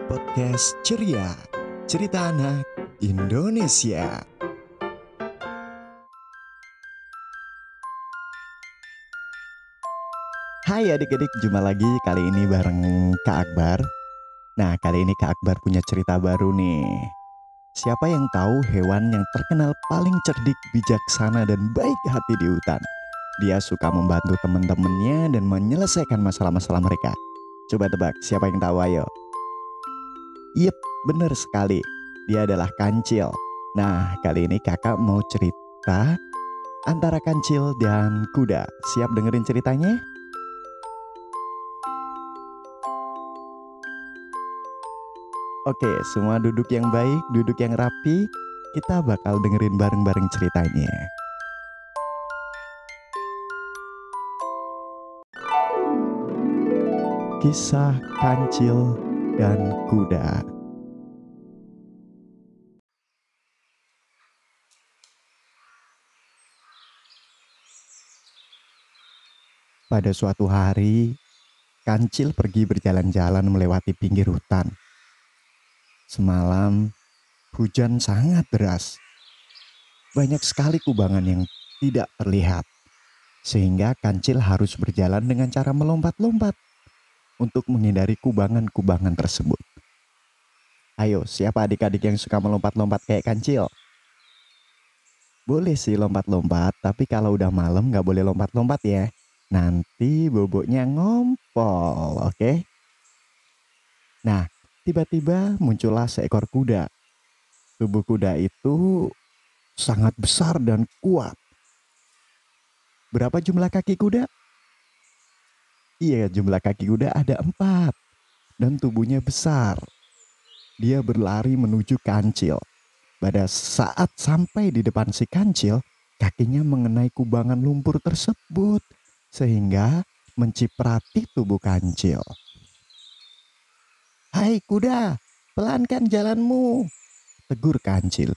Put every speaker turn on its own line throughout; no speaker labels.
Podcast Ceria, cerita anak Indonesia. Hai adik-adik, jumpa lagi kali ini bareng Kak Akbar. Nah, kali ini Kak Akbar punya cerita baru nih. Siapa yang tahu hewan yang terkenal paling cerdik, bijaksana, dan baik hati di hutan? Dia suka membantu teman-temannya dan menyelesaikan masalah-masalah mereka. Coba tebak, siapa yang tahu? Ayo. Yep, bener sekali. Dia adalah kancil. Nah, kali ini kakak mau cerita antara kancil dan kuda. Siap dengerin ceritanya? Oke, semua duduk yang baik, duduk yang rapi. Kita bakal dengerin bareng-bareng ceritanya. Kisah kancil dan kuda. Pada suatu hari, kancil pergi berjalan-jalan melewati pinggir hutan. Semalam, hujan sangat deras. Banyak sekali kubangan yang tidak terlihat, sehingga kancil harus berjalan dengan cara melompat-lompat untuk menghindari kubangan-kubangan tersebut. Ayo, siapa adik-adik yang suka melompat-lompat kayak kancil? Boleh sih lompat-lompat, tapi kalau udah malam nggak boleh lompat-lompat ya. Nanti boboknya ngompol, oke? Nah, tiba-tiba muncullah seekor kuda. Tubuh kuda itu sangat besar dan kuat. Berapa jumlah kaki kuda? Iya, jumlah kaki kuda ada 4 dan tubuhnya besar. Dia berlari menuju kancil. Pada saat sampai di depan si kancil, kakinya mengenai kubangan lumpur tersebut sehingga menciprati tubuh kancil. "Hai kuda, pelankan jalanmu," tegur kancil.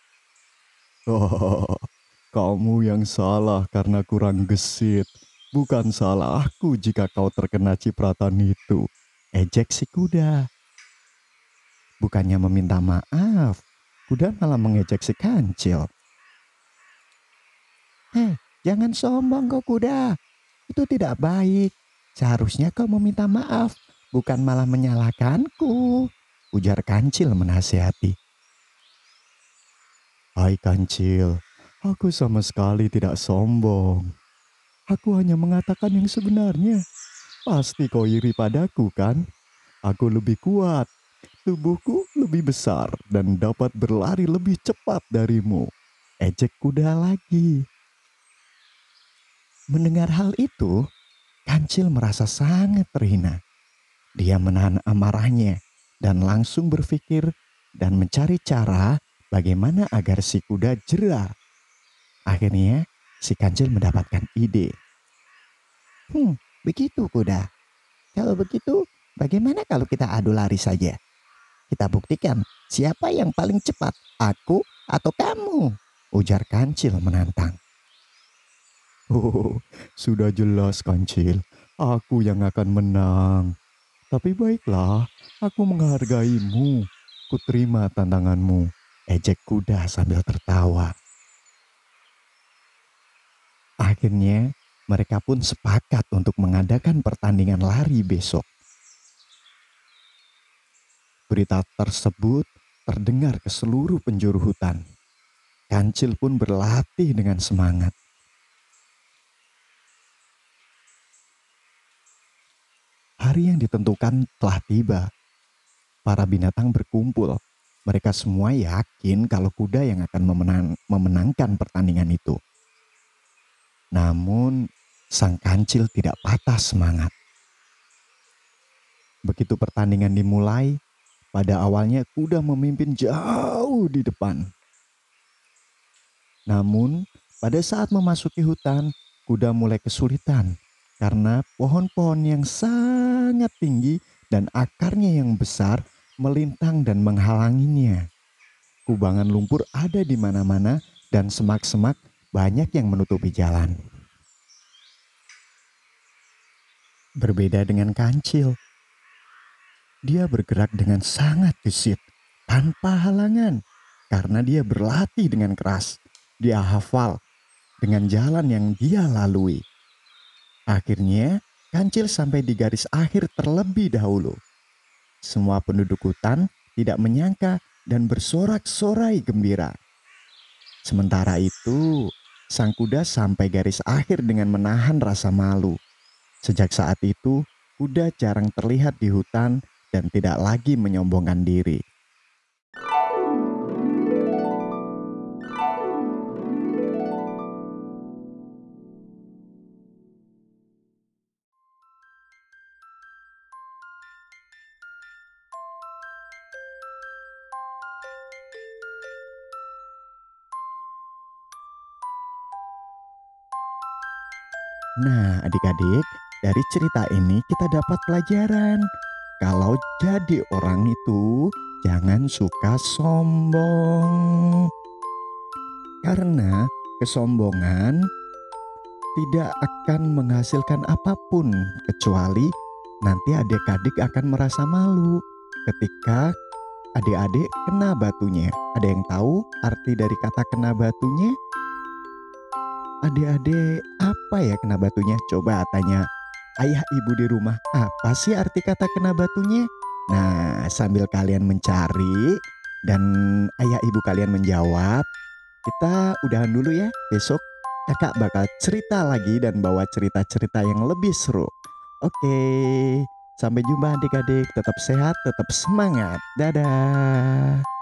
"Oh, kamu yang salah karena kurang gesit. Bukan salahku jika kau terkena cipratan itu," ejek si kuda. Bukannya meminta maaf, kuda malah mengejek si kancil. "Hei, jangan sombong kau kuda. Itu tidak baik. Seharusnya kau meminta maaf, bukan malah menyalahkanku," ujar kancil menasihati. "Hai kancil, aku sama sekali tidak sombong. Aku hanya mengatakan yang sebenarnya. Pasti kau iri padaku kan? Aku lebih kuat, tubuhku lebih besar dan dapat berlari lebih cepat darimu," ejek kuda lagi. Mendengar hal itu, kancil merasa sangat terhina. Dia menahan amarahnya dan langsung berpikir dan mencari cara bagaimana agar si kuda jera. Akhirnya, si kancil mendapatkan ide. Begitu kuda. Kalau begitu, bagaimana kalau kita adu lari saja? Kita buktikan siapa yang paling cepat, aku atau kamu, ujar kancil menantang. "Oh, sudah jelas kancil, aku yang akan menang. Tapi baiklah, aku menghargaimu. Kuterima tantanganmu," ejek kuda sambil tertawa. Akhirnya, mereka pun sepakat untuk mengadakan pertandingan lari besok. Berita tersebut terdengar ke seluruh penjuru hutan. Kancil pun berlatih dengan semangat. Hari yang ditentukan telah tiba. Para binatang berkumpul. Mereka semua yakin kalau kuda yang akan memenangkan pertandingan itu. Namun, sang kancil tidak patah semangat. Begitu pertandingan dimulai, pada awalnya kuda memimpin jauh di depan. Namun, pada saat memasuki hutan, kuda mulai kesulitan karena pohon-pohon yang sangat tinggi dan akarnya yang besar melintang dan menghalanginya. Kubangan lumpur ada di mana-mana dan semak-semak banyak yang menutupi jalan. Berbeda dengan kancil, dia bergerak dengan sangat gesit, tanpa halangan, karena dia berlatih dengan keras. Dia hafal dengan jalan yang dia lalui. Akhirnya, kancil sampai di garis akhir terlebih dahulu. Semua penduduk hutan tidak menyangka dan bersorak-sorai gembira. Sementara itu, sang kuda sampai garis akhir dengan menahan rasa malu. Sejak saat itu, kuda jarang terlihat di hutan dan tidak lagi menyombongkan diri. Nah, adik-adik, dari cerita ini kita dapat pelajaran. Kalau jadi orang itu jangan suka sombong. Karena kesombongan tidak akan menghasilkan apapun kecuali nanti adik-adik akan merasa malu ketika adik-adik kena batunya. Ada yang tahu arti dari kata kena batunya? Adik-adik, apa ya kena batunya? Coba tanya ayah ibu di rumah, apa sih arti kata kena batunya? Nah, sambil kalian mencari dan ayah ibu kalian menjawab, kita udahan dulu ya. Besok kakak bakal cerita lagi dan bawa cerita-cerita yang lebih seru. Oke, sampai jumpa adik-adik. Tetap sehat, tetap semangat. Dadah.